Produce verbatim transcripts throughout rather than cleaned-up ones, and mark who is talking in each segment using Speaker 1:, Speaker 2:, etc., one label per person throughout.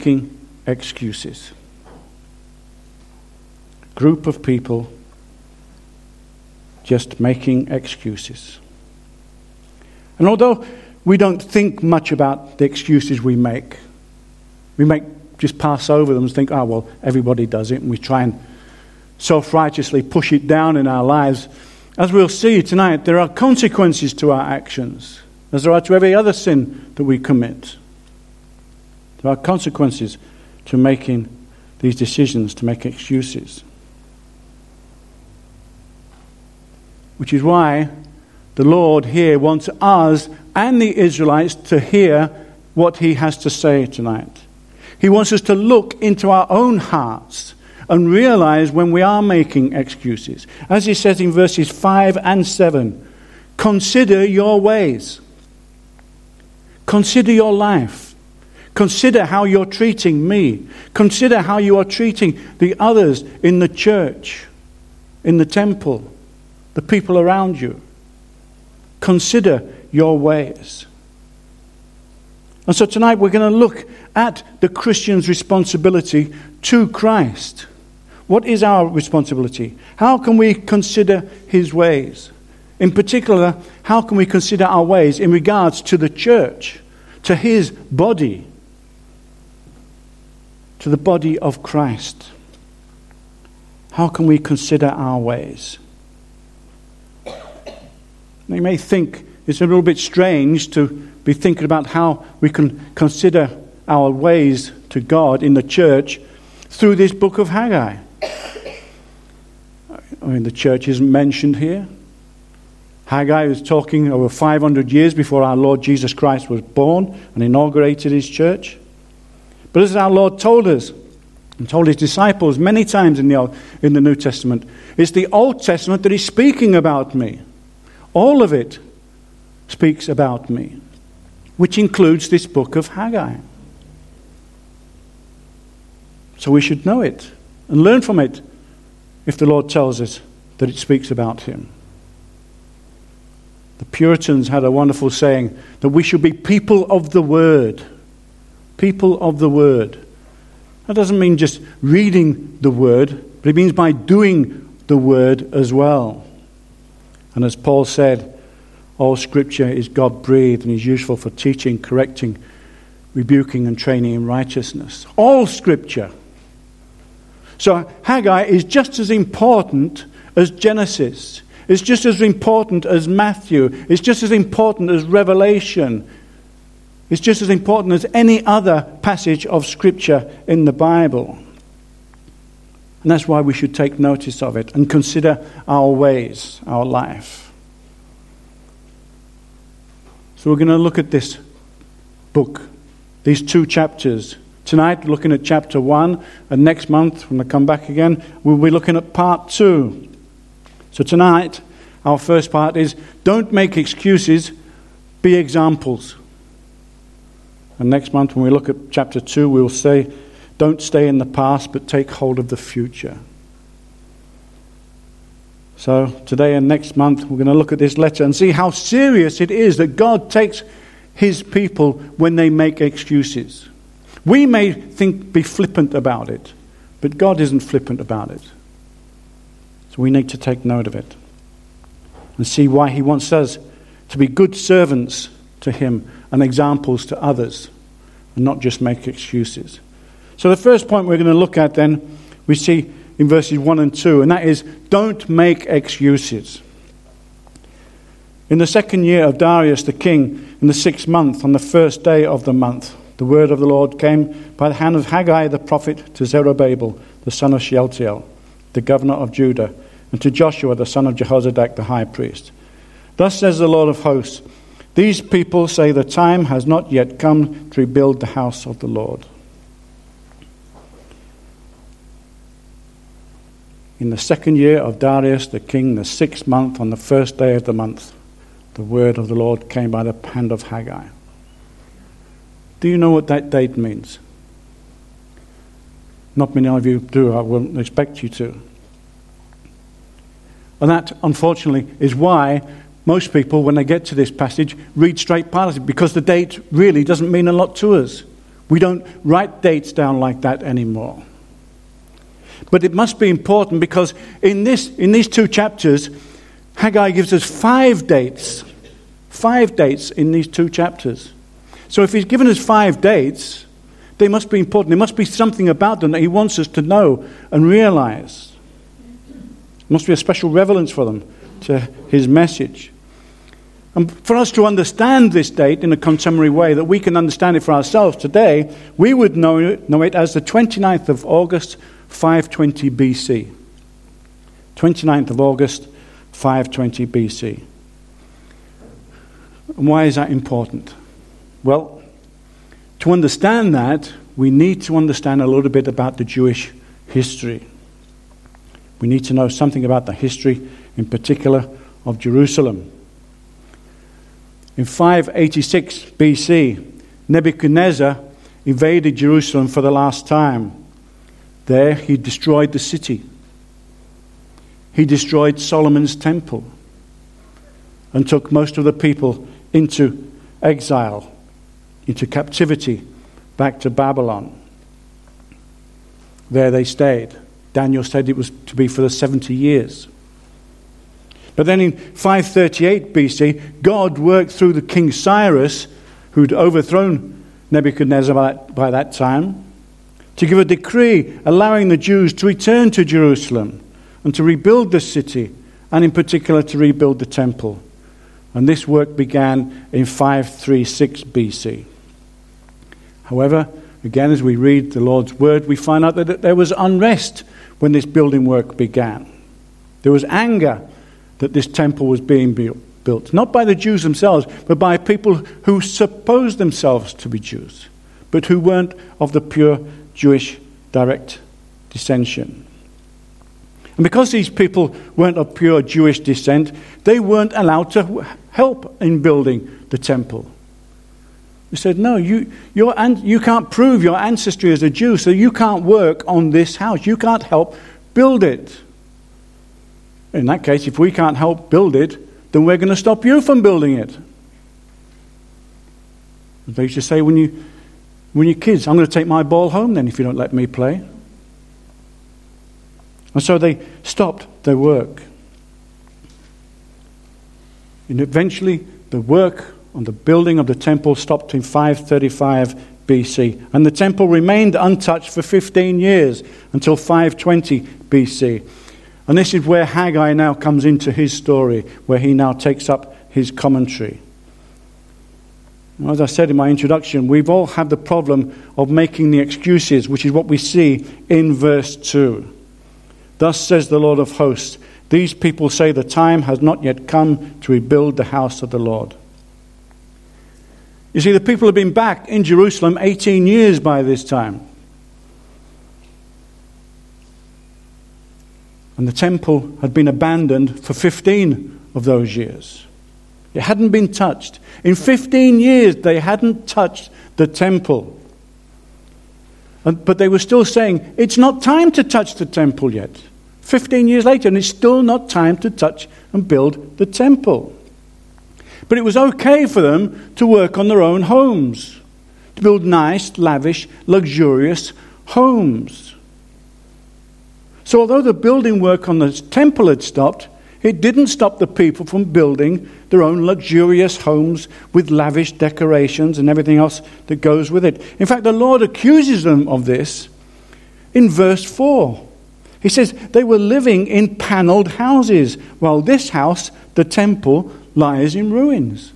Speaker 1: making excuses. Group of people just making excuses. And although we don't think much about the excuses we make, we make just pass over them and think, oh, well, everybody does it, and we try and self-righteously push it down in our lives. As we'll see tonight, there are consequences to our actions, as there are to every other sin that we commit. There are consequences to making these decisions, to make excuses. Which is why the Lord here wants us and the Israelites to hear what he has to say tonight. He wants us to look into our own hearts and realize when we are making excuses. As he says in verses five and seven, consider your ways. Consider your life. Consider how you're treating me. Consider how you are treating the others in the church, in the temple, the people around you. Consider your ways. And so tonight we're going to look at the Christian's responsibility to Christ. What is our responsibility? How can we consider his ways? In particular, how can we consider our ways in regards to the church, to his body, to the body of Christ? How can we consider our ways? Now, you may think it's a little bit strange to be thinking about how we can consider our ways to God in the church through this book of Haggai. I mean, the church isn't mentioned here. Haggai is talking over five hundred years before our Lord Jesus Christ was born and inaugurated his church. But as our Lord told us, and told his disciples many times in the, in the New Testament, it's the Old Testament that is speaking about me. All of it speaks about me, which includes this book of Haggai. So we should know it and learn from it if the Lord tells us that it speaks about him. The Puritans had a wonderful saying that we should be people of the Word. People of the Word. That doesn't mean just reading the Word, but it means by doing the Word as well. And as Paul said, all Scripture is God-breathed and is useful for teaching, correcting, rebuking, and training in righteousness. All Scripture. So Haggai is just as important as Genesis. It's just as important as Matthew. It's just as important as Revelation. It's just as important as any other passage of Scripture in the Bible. And that's why we should take notice of it and consider our ways, our life. So we're going to look at this book, these two chapters. Tonight, looking at chapter one, and next month, when I come back again, we'll be looking at part two. So tonight, our first part is, don't make excuses, be examples. And next month, when we look at chapter two, we'll say, don't stay in the past, but take hold of the future. So today and next month, we're going to look at this letter and see how serious it is that God takes his people when they make excuses. We may think, be flippant about it, but God isn't flippant about it. So we need to take note of it and see why he wants us to be good servants to him and examples to others and not just make excuses. So the first point we're going to look at then, we see in verses one and two, and that is, don't make excuses. In the second year of Darius the king, in the sixth month, on the first day of the month, the word of the Lord came by the hand of Haggai the prophet to Zerubbabel, the son of Shealtiel, the governor of Judah, and to Joshua, the son of Jehozadak, the high priest. Thus says the Lord of hosts, these people say the time has not yet come to rebuild the house of the Lord. In the second year of Darius the king, the sixth month, on the first day of the month, the word of the Lord came by the hand of Haggai. Do you know what that date means? Not many of you do. I wouldn't expect you to. And that, unfortunately, is why most people, when they get to this passage, read straight past it, because the date really doesn't mean a lot to us. We don't write dates down like that anymore. But it must be important because in this, in these two chapters, Haggai gives us five dates. Five dates in these two chapters. So if he's given us five dates, they must be important. There must be something about them that he wants us to know and realize. There must be a special relevance for them to his message. And for us to understand this date in a contemporary way, that we can understand it for ourselves today, we would know it, know it as the twenty-ninth of August, five twenty B C. twenty-ninth of August, five twenty B C. And why is that important? Well, to understand that, we need to understand a little bit about the Jewish history. We need to know something about the history, in particular, of Jerusalem. In five eighty-six B C, Nebuchadnezzar invaded Jerusalem for the last time. There he destroyed the city. He destroyed Solomon's temple and took most of the people into exile, into captivity, back to Babylon. There they stayed. Daniel said it was to be for the seventy years. But then in five thirty-eight B C, God worked through the King Cyrus, who'd overthrown Nebuchadnezzar by that, by that time, to give a decree allowing the Jews to return to Jerusalem and to rebuild the city, and in particular to rebuild the temple. And this work began in five thirty-six B C. However, again, as we read the Lord's word, we find out that there was unrest when this building work began. There was anger that this temple was being built, not by the Jews themselves, but by people who supposed themselves to be Jews, but who weren't of the pure Jewish direct descension. And because these people weren't of pure Jewish descent, they weren't allowed to help in building the temple. They said, no, you, your, you can't prove your ancestry as a Jew, so you can't work on this house. You can't help build it. In that case, if we can't help build it, then we're going to stop you from building it. They used to say, when, you, when you're kids, I'm going to take my ball home then if you don't let me play. And so they stopped their work. And eventually, the work on the building of the temple stopped in five thirty-five B C. And the temple remained untouched for fifteen years until five twenty B C. And this is where Haggai now comes into his story, where he now takes up his commentary. As I said in my introduction, we've all had the problem of making the excuses, which is what we see in verse two. Thus says the Lord of hosts, these people say the time has not yet come to rebuild the house of the Lord. You see, the people have been back in Jerusalem eighteen years by this time. And the temple had been abandoned for fifteen of those years. It hadn't been touched. In fifteen years, they hadn't touched the temple. And, but they were still saying, it's not time to touch the temple yet. fifteen years later, and it's still not time to touch and build the temple. But it was okay for them to work on their own homes, to build nice, lavish, luxurious homes. So although the building work on the temple had stopped, it didn't stop the people from building their own luxurious homes with lavish decorations and everything else that goes with it. In fact, the Lord accuses them of this in verse four. He says they were living in paneled houses, while this house, the temple, lies in ruins.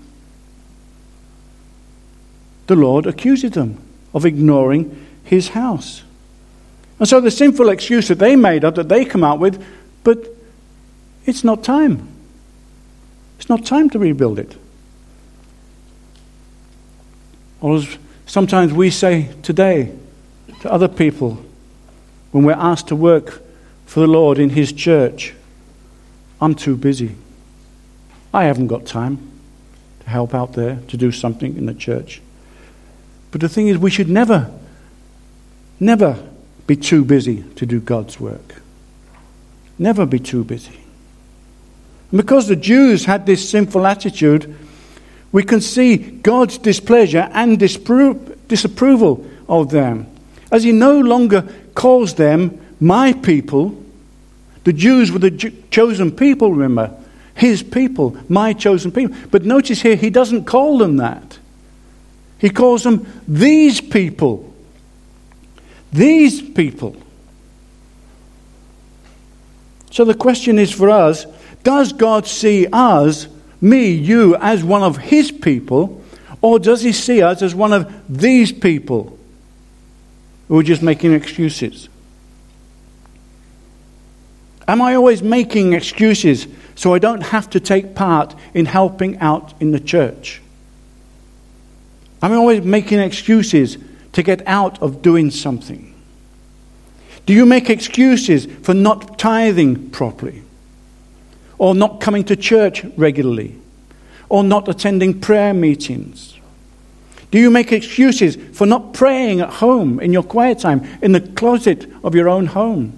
Speaker 1: The Lord accuses them of ignoring his house. And so the sinful excuse that they made up, that they come out with, but it's not time. It's not time to rebuild it. Or as sometimes we say today to other people when we're asked to work for the Lord in his church, I'm too busy. I haven't got time to help out there, to do something in the church. But the thing is, we should never, never be too busy to do God's work. Never be too busy. And because the Jews had this sinful attitude, we can see God's displeasure and dispro- disapproval of them. As he no longer calls them my people. The Jews were the Ju- chosen people, remember. His people, my chosen people. But notice here, he doesn't call them that. He calls them these people. These people. So the question is for us, does God see us, me, you, as one of his people, or does he see us as one of these people who are just making excuses? Am I always making excuses so I don't have to take part in helping out in the church? Am I always making excuses to get out of doing something? Do you make excuses for not tithing properly? Or not coming to church regularly? Or not attending prayer meetings? Do you make excuses for not praying at home in your quiet time, in the closet of your own home?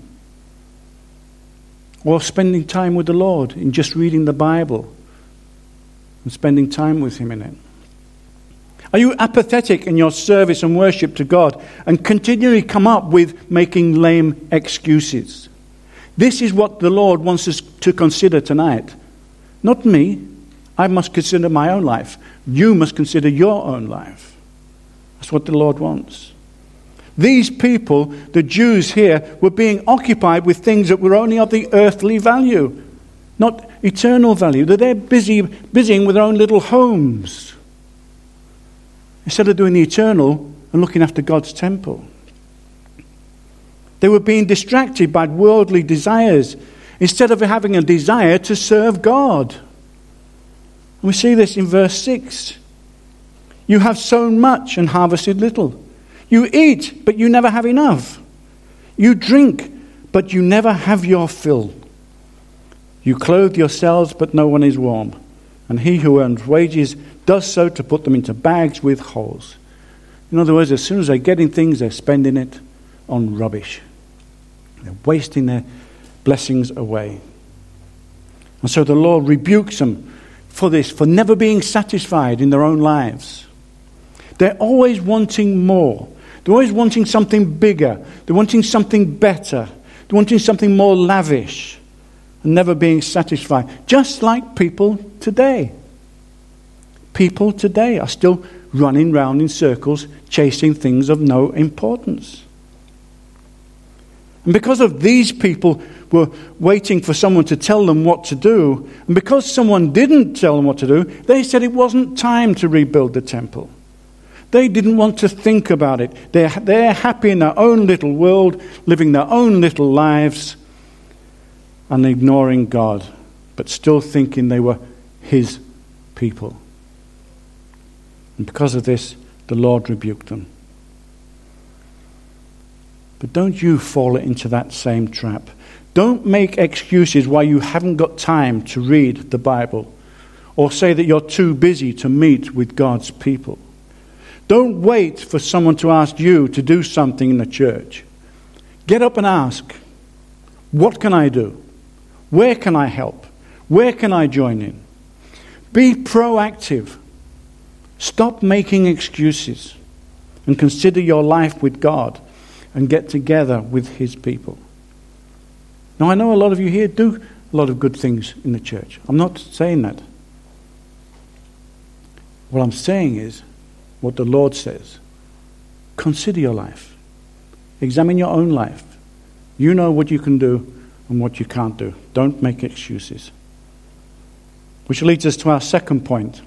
Speaker 1: Or spending time with the Lord in just reading the Bible and spending time with him in it? Are you apathetic in your service and worship to God and continually come up with making lame excuses? This is what the Lord wants us to consider tonight. Not me. I must consider my own life. You must consider your own life. That's what the Lord wants. These people, the Jews here, were being occupied with things that were only of the earthly value, not eternal value. That they're busy busying with their own little homes instead of doing the eternal and looking after God's temple. They were being distracted by worldly desires instead of having a desire to serve God. And we see this in verse six. You have sown much and harvested little. You eat, but you never have enough. You drink, but you never have your fill. You clothe yourselves, but no one is warm. And he who earns wages does so to put them into bags with holes. In other words, as soon as they're getting things, they're spending it on rubbish. They're wasting their blessings away. And so the Lord rebukes them for this, for never being satisfied in their own lives. They're always wanting more. They're always wanting something bigger. They're wanting something better. They're wanting something more lavish. And never being satisfied. Just like people today. People today are still running round in circles, chasing things of no importance. And because of these people were waiting for someone to tell them what to do, and because someone didn't tell them what to do, they said it wasn't time to rebuild the temple. They didn't want to think about it. They're, they're happy in their own little world, living their own little lives, and ignoring God, but still thinking they were his people. And because of this, the Lord rebuked them. But don't you fall into that same trap. Don't make excuses why you haven't got time to read the Bible, or say that you're too busy to meet with God's people. Don't wait for someone to ask you to do something in the church. Get up and ask, what can I do? Where can I help? Where can I join in? Be proactive. Stop making excuses and consider your life with God and get together with his people. Now, I know a lot of you here do a lot of good things in the church. I'm not saying that. What I'm saying is what the Lord says. Consider your life. Examine your own life. You know what you can do and what you can't do. Don't make excuses. Which leads us to our second point.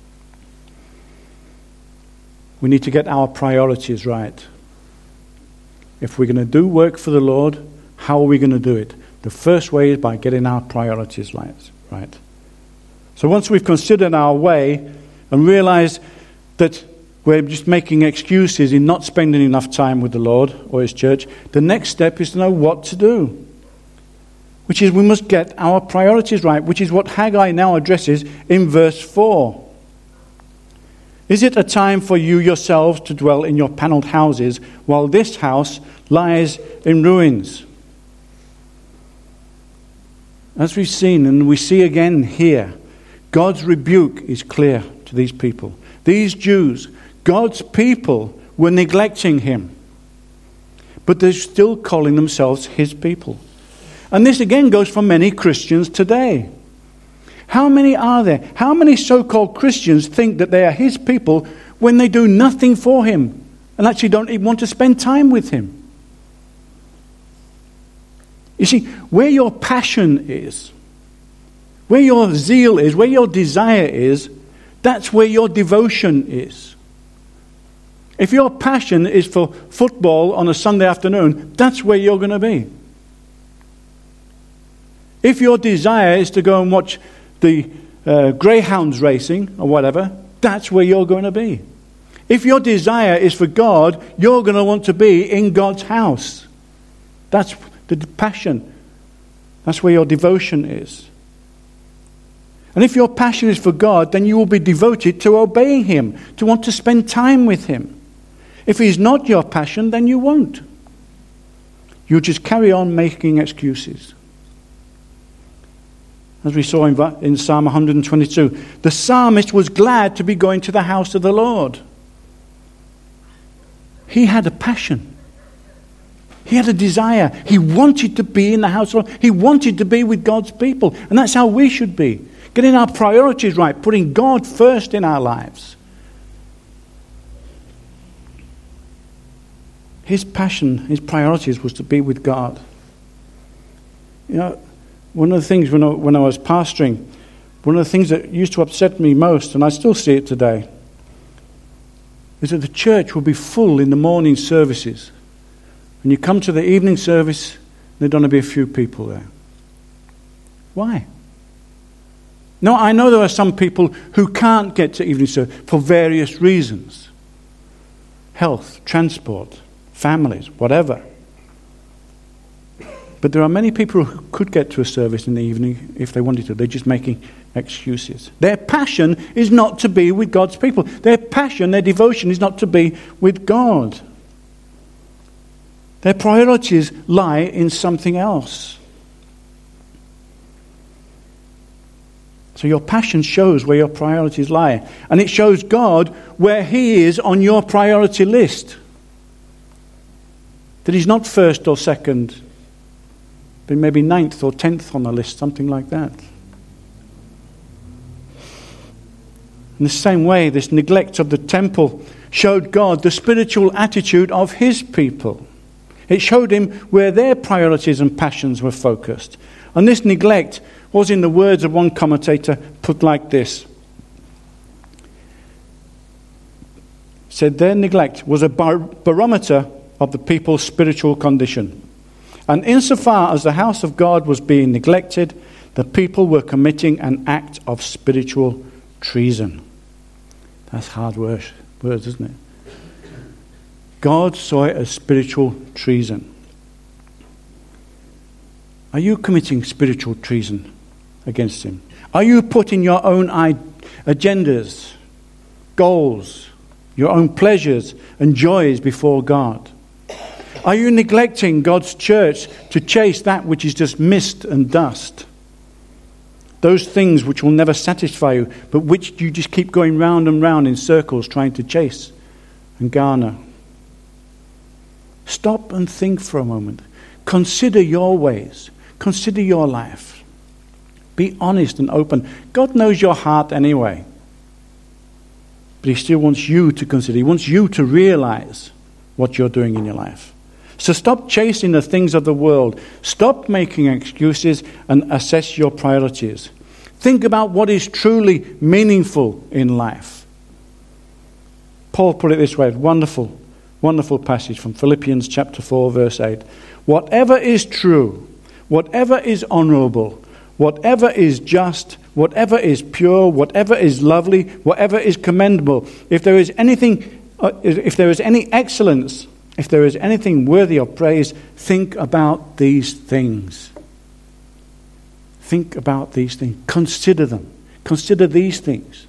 Speaker 1: We need to get our priorities right. If we're going to do work for the Lord, how are we going to do it? The first way is by getting our priorities right. So once we've considered our way and realized that we're just making excuses in not spending enough time with the Lord or his church, the next step is to know what to do. Which is we must get our priorities right, which is what Haggai now addresses in verse four. Is it a time for you yourselves to dwell in your panelled houses while this house lies in ruins? As we've seen and we see again here, God's rebuke is clear to these people. These Jews, God's people, were neglecting him. But they're still calling themselves his people. And this again goes for many Christians today. How many are there? How many so-called Christians think that they are his people when they do nothing for him and actually don't even want to spend time with him? You see, where your passion is, where your zeal is, where your desire is, that's where your devotion is. If your passion is for football on a Sunday afternoon, that's where you're going to be. If your desire is to go and watch the uh, greyhounds racing or whatever, that's where you're going to be. If your desire is for God, you're going to want to be in God's house. That's the passion. That's where your devotion is. And if your passion is for God, then you will be devoted to obeying him, to want to spend time with him. If he's not your passion, then you won't. You'll just carry on making excuses. As we saw in, in Psalm one twenty-two, the psalmist was glad to be going to the house of the Lord. He had a passion. He had a desire. He wanted to be in the house of the Lord. He wanted to be with God's people. And that's how we should be. Getting our priorities right, putting God first in our lives. His passion, his priorities was to be with God. You know, one of the things when I, when I was pastoring, one of the things that used to upset me most, and I still see it today, is that the church will be full in the morning services. When you come to the evening service, there'd only be a few people there. Why? No, I know there are some people who can't get to evening service for various reasons. Health, transport, families, whatever. But there are many people who could get to a service in the evening if they wanted to. They're just making excuses. Their passion is not to be with God's people. Their passion, their devotion is not to be with God. Their priorities lie in something else. So your passion shows where your priorities lie. And it shows God where he is on your priority list. That he's not first or second, but maybe ninth or tenth on the list, something like that. In the same way, this neglect of the temple showed God the spiritual attitude of his people. It showed him where their priorities and passions were focused. And this neglect was, in the words of one commentator, put like this. Said their neglect was a bar- barometer of the people's spiritual condition. And insofar as the house of God was being neglected, the people were committing an act of spiritual treason. That's hard words, words, isn't it? God saw it as spiritual treason. Are you committing spiritual treason against him? Are you putting your own agendas, goals, your own pleasures and joys before God? Are you neglecting God's church to chase that which is just mist and dust? Those things which will never satisfy you, but which you just keep going round and round in circles trying to chase and garner. Stop and think for a moment. Consider your ways. Consider your life. Be honest and open. God knows your heart anyway. But he still wants you to consider. He wants you to realize what you're doing in your life. So stop chasing the things of the world. Stop making excuses and assess your priorities. Think about what is truly meaningful in life. Paul put it this way, wonderful, wonderful passage from Philippians chapter four, verse eight. Whatever is true, whatever is honorable, whatever is just, whatever is pure, whatever is lovely, whatever is commendable, if there is anything, uh, if there is any excellence, if there is anything worthy of praise, think about these things. Think about these things. Consider them. Consider these things.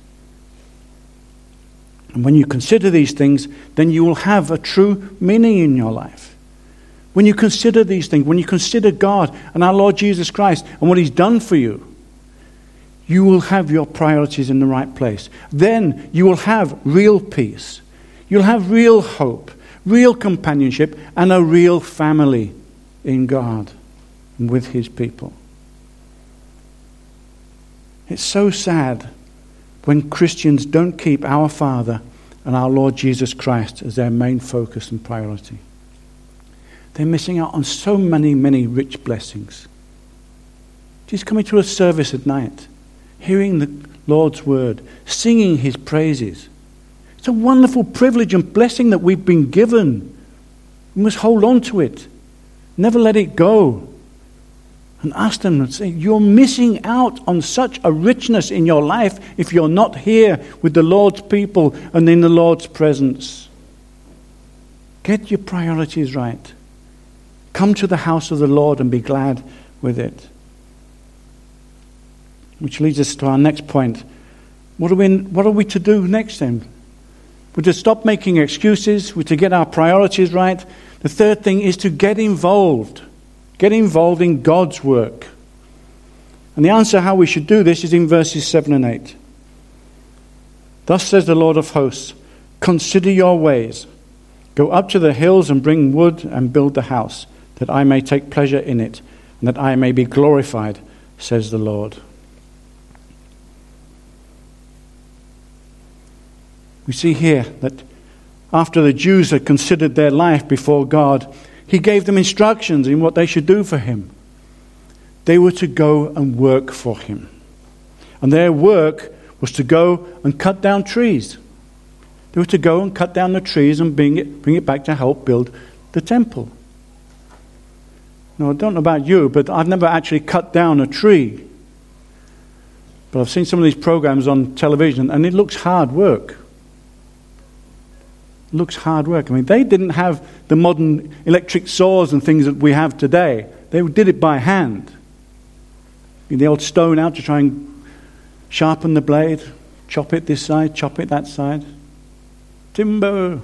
Speaker 1: And when you consider these things, then you will have a true meaning in your life. When you consider these things, when you consider God and our Lord Jesus Christ and what he's done for you, you will have your priorities in the right place. Then you will have real peace. You'll have real hope, real companionship, and a real family in God and with his people. It's so sad when Christians don't keep our Father and our Lord Jesus Christ as their main focus and priority. They're missing out on so many, many rich blessings. Just coming to a service at night, hearing the Lord's word, singing his praises. It's a wonderful privilege and blessing that we've been given. We must hold on to it. Never let it go. And ask them and say, you're missing out on such a richness in your life if you're not here with the Lord's people and in the Lord's presence. Get your priorities right. Come to the house of the Lord and be glad with it. Which leads us to our next point. What are we, what are we to do next then? We're to stop making excuses. We're to get our priorities right. The third thing is to get involved. Get involved in God's work. And the answer how we should do this is in verses seven and eight. Thus says the Lord of hosts, consider your ways. Go up to the hills and bring wood and build the house, that I may take pleasure in it, and that I may be glorified, says the Lord. We see here that after the Jews had considered their life before God, he gave them instructions in what they should do for him. They were to go and work for him. And their work was to go and cut down trees. They were to go and cut down the trees and bring it, bring it back to help build the temple. Now, I don't know about you, but I've never actually cut down a tree. But I've seen some of these programs on television, and it looks hard work. Looks hard work. I mean, they didn't have the modern electric saws and things that we have today. They did it by hand. Get the old stone out to try and sharpen the blade, chop it this side, chop it that side. Timber.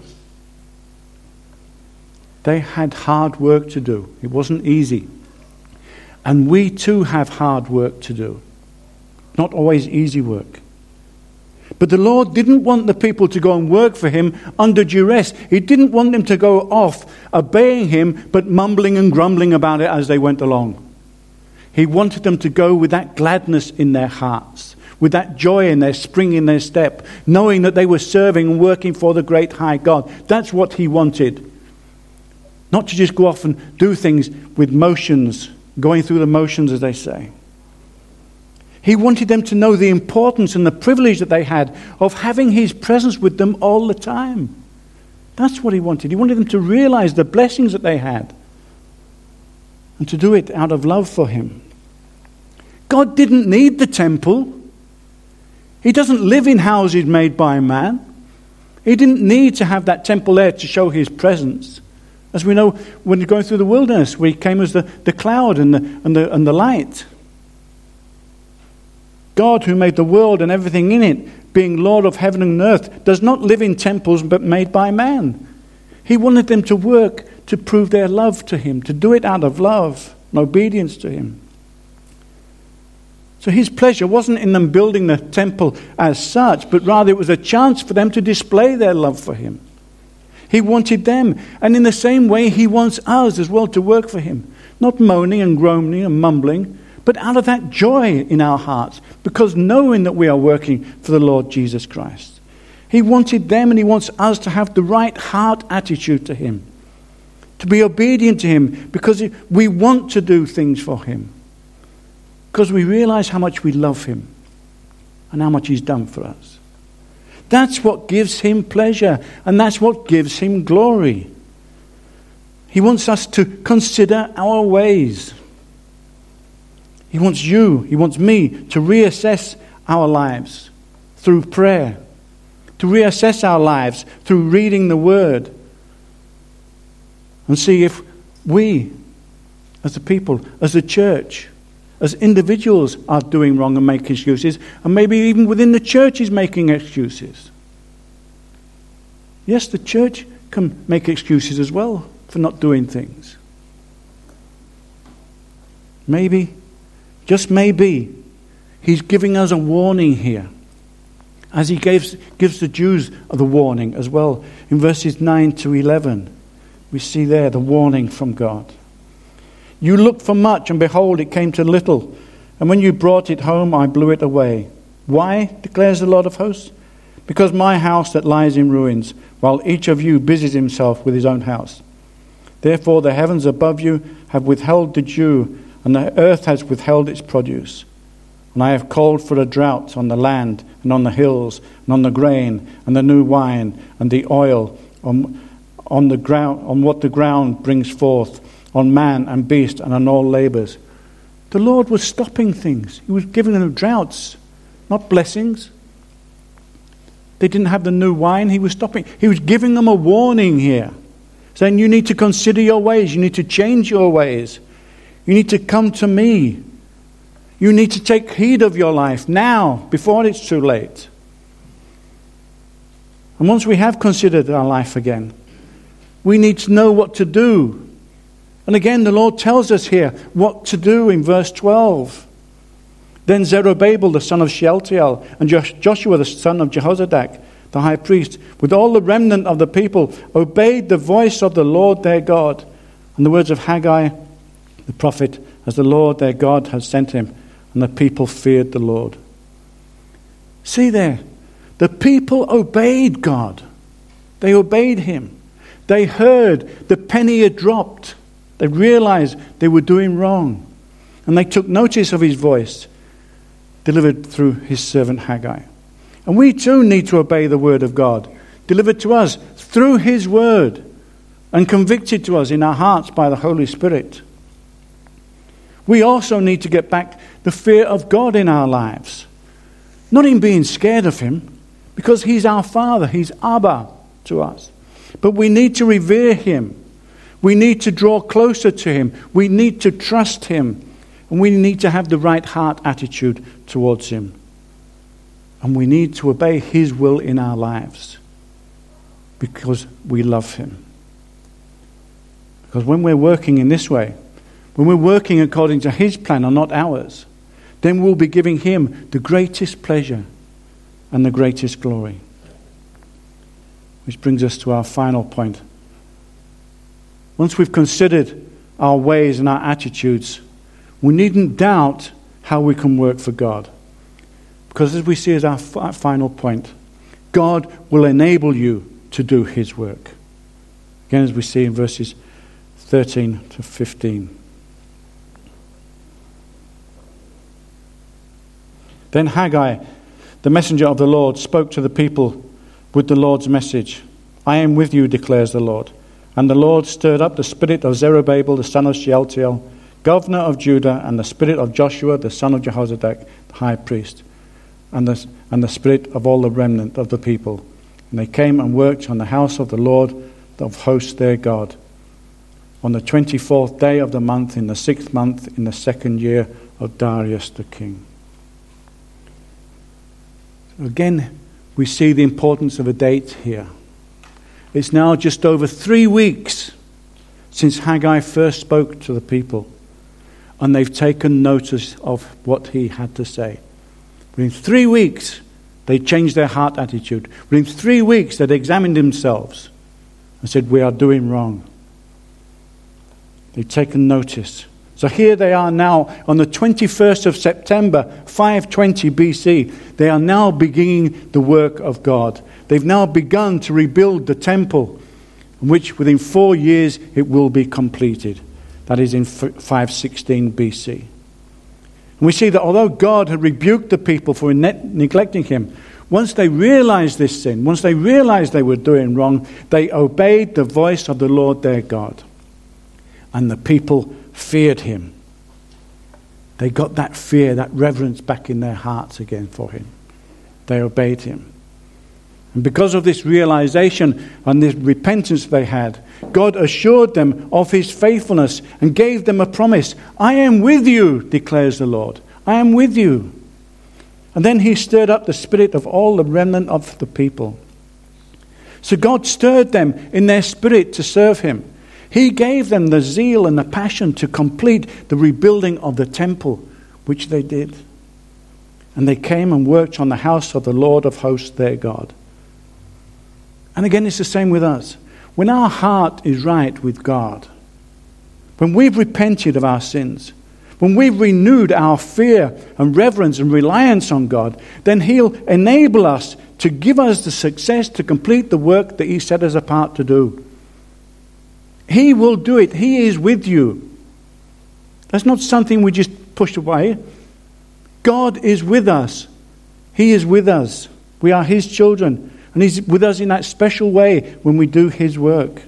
Speaker 1: They had hard work to do. It wasn't easy. And we too have hard work to do. Not always easy work. But the Lord didn't want the people to go and work for him under duress. He didn't want them to go off obeying him, but mumbling and grumbling about it as they went along. He wanted them to go with that gladness in their hearts, with that joy in their spring in their step, knowing that they were serving and working for the great high God. That's what he wanted. Not to just go off and do things with motions, going through the motions, as they say. He wanted them to know the importance and the privilege that they had of having his presence with them all the time. That's what he wanted. He wanted them to realize the blessings that they had and to do it out of love for him. God didn't need the temple. He doesn't live in houses made by man. He didn't need to have that temple there to show his presence. As we know, when going through the wilderness, where he came as the, the cloud and the, and the, and the light. God, who made the world and everything in it, being Lord of heaven and earth, does not live in temples but made by man. He wanted them to work to prove their love to him, to do it out of love and obedience to him. So his pleasure wasn't in them building the temple as such, but rather it was a chance for them to display their love for him. He wanted them, and in the same way he wants us as well to work for him. Not moaning and groaning and mumbling, but out of that joy in our hearts, because knowing that we are working for the Lord Jesus Christ. He wanted them and he wants us to have the right heart attitude to him, to be obedient to him, because we want to do things for him, because we realize how much we love him and how much he's done for us. That's what gives him pleasure, and that's what gives him glory. He wants us to consider our ways. He wants you, he wants me to reassess our lives through prayer, to reassess our lives through reading the Word, and see if we, as a people, as a church, as individuals, are doing wrong and making excuses, and maybe even within the church is making excuses. Yes, the church can make excuses as well for not doing things. Maybe, just maybe, he's giving us a warning here. As he gives, gives the Jews the warning as well. In verses nine to eleven, we see there the warning from God. You looked for much, and behold, it came to little. And when you brought it home, I blew it away. Why, declares the Lord of hosts? Because my house that lies in ruins, while each of you busies himself with his own house. Therefore the heavens above you have withheld the dew, and the earth has withheld its produce. And I have called for a drought on the land, and on the hills, and on the grain, and the new wine, and the oil, on, on the ground, on what the ground brings forth, on man and beast, and on all labours. The Lord was stopping things. He was giving them droughts, not blessings. They didn't have the new wine. He was stopping. He was giving them a warning here, saying, you need to consider your ways. You need to change your ways. You need to come to me. You need to take heed of your life now, before it's too late. And once we have considered our life again, we need to know what to do. And again, the Lord tells us here what to do in verse twelve. Then Zerubbabel, the son of Shealtiel, and Joshua, the son of Jehozadak, the high priest, with all the remnant of the people, obeyed the voice of the Lord their God, and the words of Haggai, the prophet, as the Lord their God has sent him. And the people feared the Lord. See there, the people obeyed God. They obeyed him. They heard the penny had dropped. They realized they were doing wrong. And they took notice of his voice, delivered through his servant Haggai. And we too need to obey the word of God, delivered to us through his word, and convicted to us in our hearts by the Holy Spirit. We also need to get back the fear of God in our lives. Not in being scared of him, because he's our Father, he's Abba to us. But we need to revere him. We need to draw closer to him. We need to trust him. And we need to have the right heart attitude towards him. And we need to obey his will in our lives, because we love him. Because when we're working in this way, when we're working according to his plan and not ours, then we'll be giving him the greatest pleasure and the greatest glory. Which brings us to our final point. Once we've considered our ways and our attitudes, we needn't doubt how we can work for God. Because as we see as our f- final point, God will enable you to do his work. Again, as we see in verses thirteen to fifteen. Then Haggai, the messenger of the Lord, spoke to the people with the Lord's message. I am with you, declares the Lord. And the Lord stirred up the spirit of Zerubbabel, the son of Shealtiel, governor of Judah, and the spirit of Joshua, the son of Jehozadak, the high priest, and the, and the spirit of all the remnant of the people. And they came and worked on the house of the Lord of hosts their God, on the twenty-fourth day of the month, in the sixth month, in the second year of Darius the king. Again, we see the importance of a date here. It's now just over three weeks since Haggai first spoke to the people, and they've taken notice of what he had to say. Within three weeks, they changed their heart attitude. Within three weeks, they'd examined themselves and said, we are doing wrong. They've taken notice. So here they are now on the twenty-first of September, five twenty B C. They are now beginning the work of God. They've now begun to rebuild the temple, which within four years it will be completed. That is in five sixteen B C. And we see that although God had rebuked the people for ne- neglecting him, once they realized this sin, once they realized they were doing wrong, they obeyed the voice of the Lord their God. And the people feared him. They got that fear, that reverence back in their hearts again for him. They obeyed him. And because of this realization and this repentance they had, God assured them of his faithfulness and gave them a promise. I am with you, declares the Lord. I am with you. And then he stirred up the spirit of all the remnant of the people. So God stirred them in their spirit to serve him. He gave them the zeal and the passion to complete the rebuilding of the temple, which they did. And they came and worked on the house of the Lord of hosts, their God. And again, it's the same with us. When our heart is right with God, when we've repented of our sins, when we've renewed our fear and reverence and reliance on God, then He'll enable us to give us the success to complete the work that He set us apart to do. He will do it. He is with you. That's not something we just push away. God is with us. He is with us. We are His children. And He's with us in that special way when we do His work.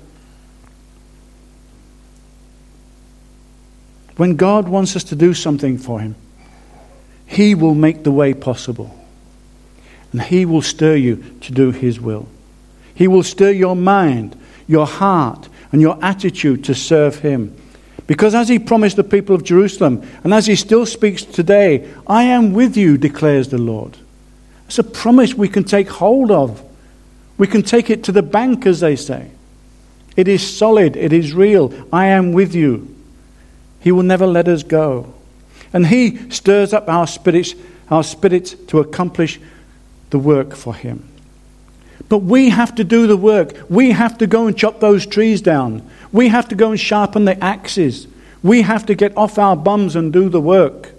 Speaker 1: When God wants us to do something for Him, He will make the way possible. And He will stir you to do His will. He will stir your mind, your heart, and your attitude to serve Him. Because as He promised the people of Jerusalem, and as He still speaks today, I am with you, declares the Lord. It's a promise we can take hold of. We can take it to the bank, as they say. It is solid. It is real. I am with you. He will never let us go. And He stirs up our spirits, our spirits to accomplish the work for Him. But we have to do the work. We have to go and chop those trees down. We have to go and sharpen the axes. We have to get off our bums and do the work.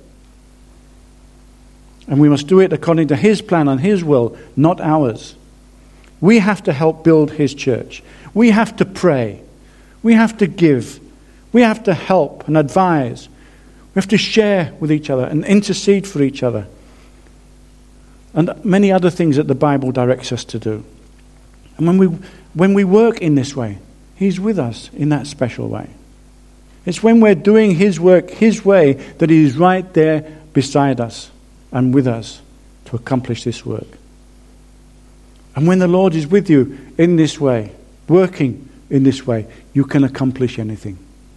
Speaker 1: And we must do it according to His plan and His will, not ours. We have to help build His church. We have to pray. We have to give. We have to help and advise. We have to share with each other and intercede for each other. And many other things that the Bible directs us to do. And when we when we work in this way, He's with us in that special way. It's when we're doing His work His way that He is right there beside us and with us to accomplish this work. And when the Lord is with you in this way, working in this way, you can accomplish anything.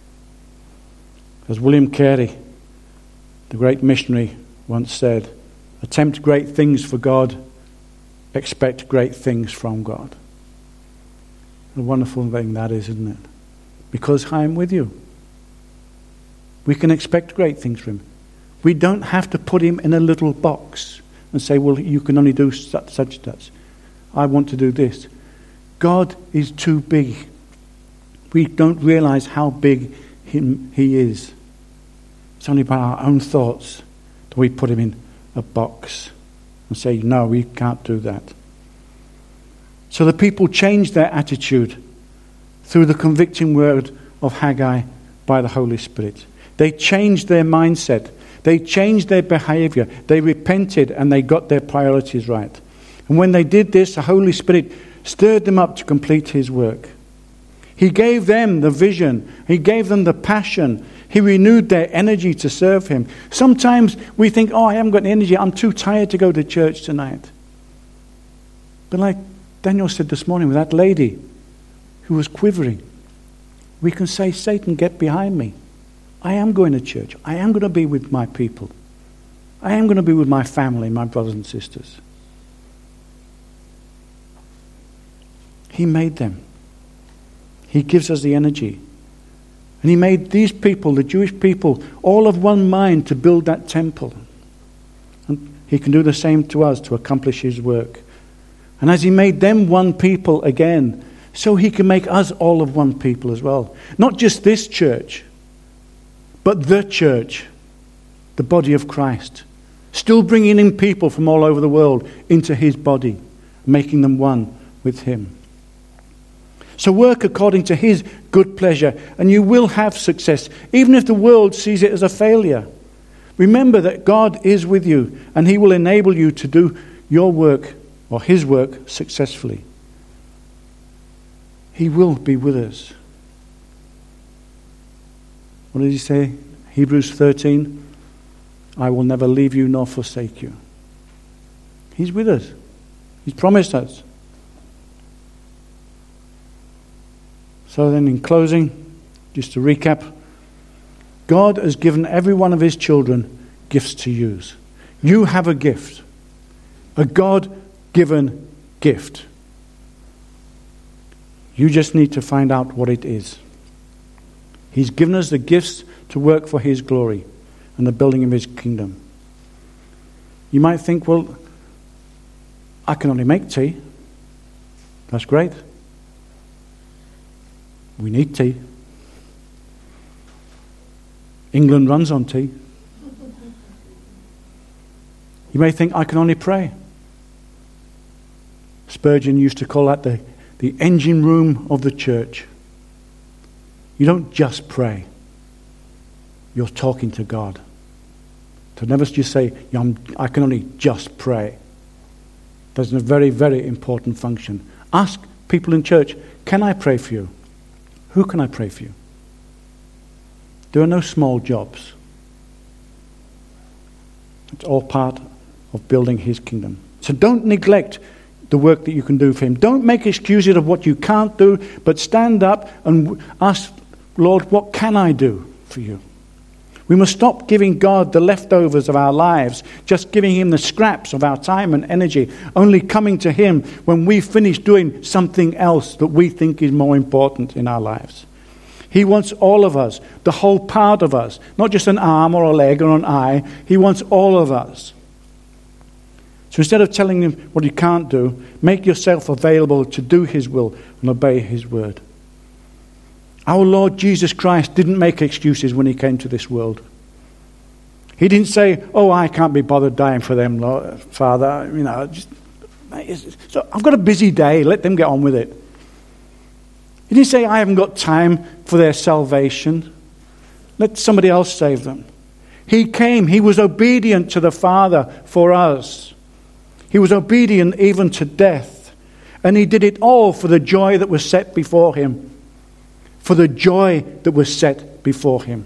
Speaker 1: As William Carey, the great missionary, once said, attempt great things for God, expect great things from God. What a wonderful thing that is, isn't it? Because I am with you. We can expect great things from Him. We don't have to put Him in a little box and say, well, you can only do such, such, such. I want to do this. God is too big. We don't realize how big him, He is. It's only by our own thoughts that we put Him in a box and say, no, we can't do that. So the people changed their attitude through the convicting word of Haggai by the Holy Spirit. They changed their mindset. They changed their behavior. They repented and they got their priorities right. And when they did this, the Holy Spirit stirred them up to complete His work. He gave them the vision. He gave them the passion. He renewed their energy to serve Him. Sometimes we think, oh, I haven't got any energy. I'm too tired to go to church tonight. But like Daniel said this morning with that lady who was quivering, we can say, Satan, get behind me. I am going to church. I am going to be with my people. I am going to be with my family, my brothers and sisters. He made them. He gives us the energy. And He made these people, the Jewish people, all of one mind to build that temple. And He can do the same to us to accomplish His work. And as He made them one people again, so He can make us all of one people as well. Not just this church, but the church, the body of Christ. Still bringing in people from all over the world into His body, making them one with Him. So work according to His good pleasure, and you will have success, even if the world sees it as a failure. Remember that God is with you, and He will enable you to do your work, or His work, successfully. He will be with us. What did He say? Hebrews thirteen, I will never leave you nor forsake you. He's with us. He's promised us. So then in closing, just to recap, God has given every one of His children gifts to use. You have a gift, a God-given gift. You just need to find out what it is. He's given us the gifts to work for His glory and the building of His kingdom. You might think, well, I can only make tea. That's great. We need tea. England runs on tea. You may think, I can only pray. Spurgeon used to call that the, the engine room of the church. You don't just pray. You're talking to God. To never just say, yeah, I'm, I can only just pray. That's a very, very important function. Ask people in church, can I pray for you? Who can I pray for you? There are no small jobs. It's all part of building his kingdom. So don't neglect the work that you can do for him. Don't make excuses of what you can't do, but stand up and ask, Lord, what can I do for you? We must stop giving God the leftovers of our lives, just giving him the scraps of our time and energy, only coming to him when we finish doing something else that we think is more important in our lives. He wants all of us, the whole part of us, not just an arm or a leg or an eye. He wants all of us. So instead of telling him what you can't do, make yourself available to do his will and obey his word. Our Lord Jesus Christ didn't make excuses when he came to this world. He didn't say, oh, I can't be bothered dying for them, Lord, Father. You know, just, so I've got a busy day. Let them get on with it. He didn't say, I haven't got time for their salvation. Let somebody else save them. He came. He was obedient to the Father for us. He was obedient even to death. And he did it all for the joy that was set before him. For the joy that was set before him.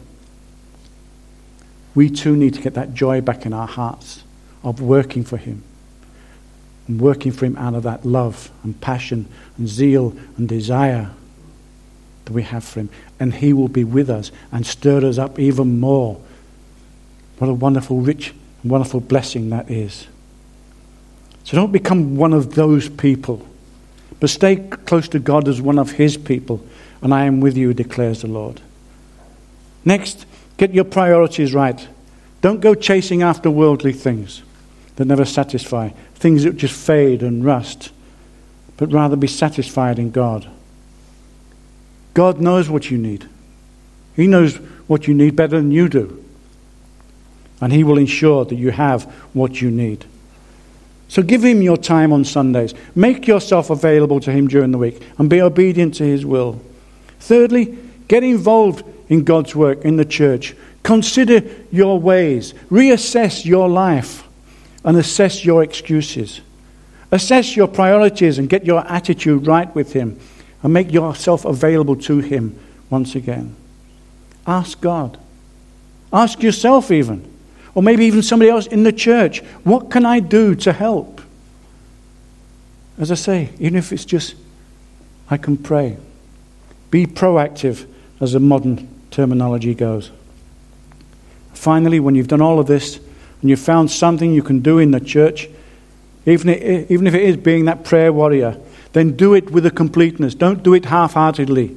Speaker 1: We too need to get that joy back in our hearts of working for him. And working for him out of that love and passion and zeal and desire that we have for him. And he will be with us and stir us up even more. What a wonderful, rich, and wonderful blessing that is. So don't become one of those people, but stay close to God as one of his people. And I am with you, declares the Lord. Next, get your priorities right. Don't go chasing after worldly things that never satisfy, things that just fade and rust, but rather be satisfied in God. God knows what you need. He knows what you need better than you do. And he will ensure that you have what you need. So give him your time on Sundays. Make yourself available to him during the week and be obedient to his will. Thirdly, get involved in God's work in the church. Consider your ways. Reassess your life and assess your excuses. Assess your priorities and get your attitude right with him and make yourself available to him once again. Ask God. Ask yourself even, or maybe even somebody else in the church, what can I do to help? As I say, even if it's just, I can pray. Be proactive, as the modern terminology goes. Finally, when you've done all of this, and you've found something you can do in the church, even if, even if it is being that prayer warrior, then do it with a completeness. Don't do it half-heartedly.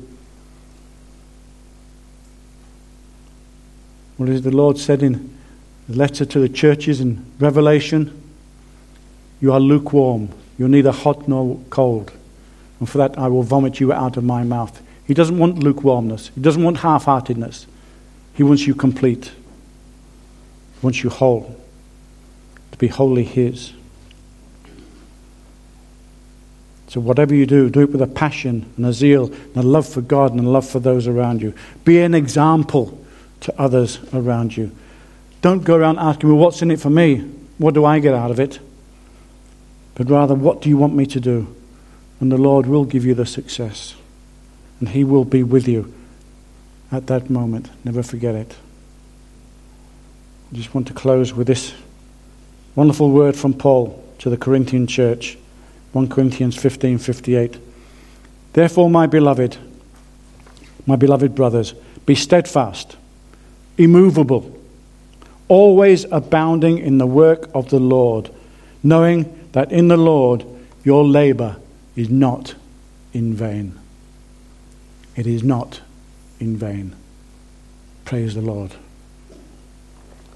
Speaker 1: What is the Lord said in the letter to the churches in Revelation? You are lukewarm. You're neither hot nor cold. And for that I will vomit you out of my mouth. He doesn't want lukewarmness. He doesn't want half-heartedness. He wants you complete. He wants you whole. To be wholly his. So whatever you do, do it with a passion and a zeal and a love for God and a love for those around you. Be an example to others around you. Don't go around asking, well, what's in it for me? What do I get out of it? But rather, what do you want me to do? And the Lord will give you the success. And he will be with you at that moment. Never forget it. I just want to close with this wonderful word from Paul to the Corinthian church. First Corinthians fifteen fifty-eight. Therefore, my beloved, my beloved brothers, be steadfast, immovable, always abounding in the work of the Lord, knowing that in the Lord your labor is not in vain. It is not in vain. Praise the Lord.